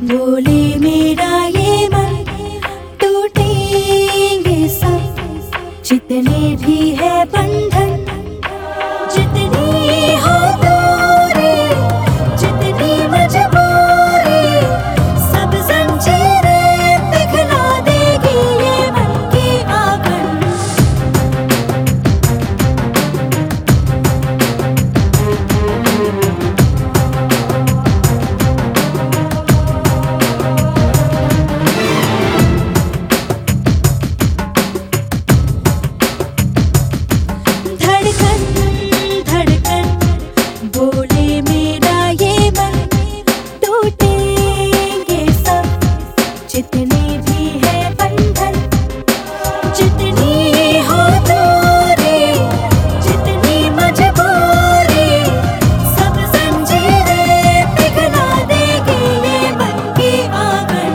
बोले मेरा ये मन टूटेंगे सब, जितने भी है बंधन, जितनी हो दूरी, जितनी मजबूरी, सब जंजीरें पिघला देगी ये मन की आंगन। बोले मेरा ये मन टूटेंगे सब, जितने भी है बंधन, जितनी हो दूरी, जितनी मजबूरी, सब जंजीरें पिघला देगी ये मन की आंगन।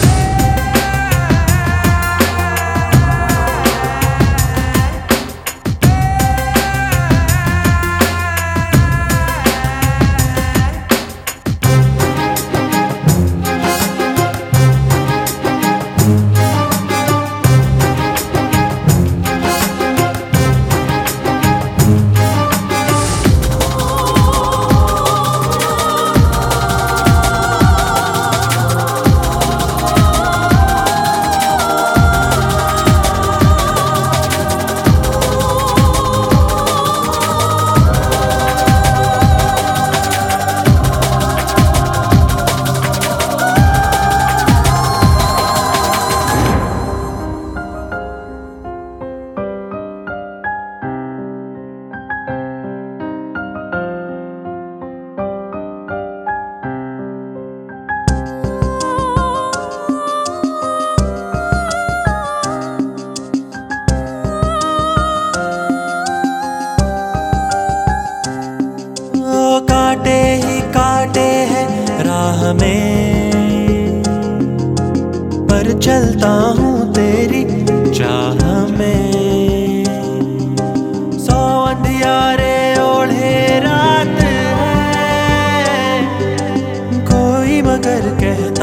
कांटे ही कांटे हैं राह में, पर चलता हूँ तेरी चाह में। 100 अंधियारे ओढ़े रात है, कोई मगर कहता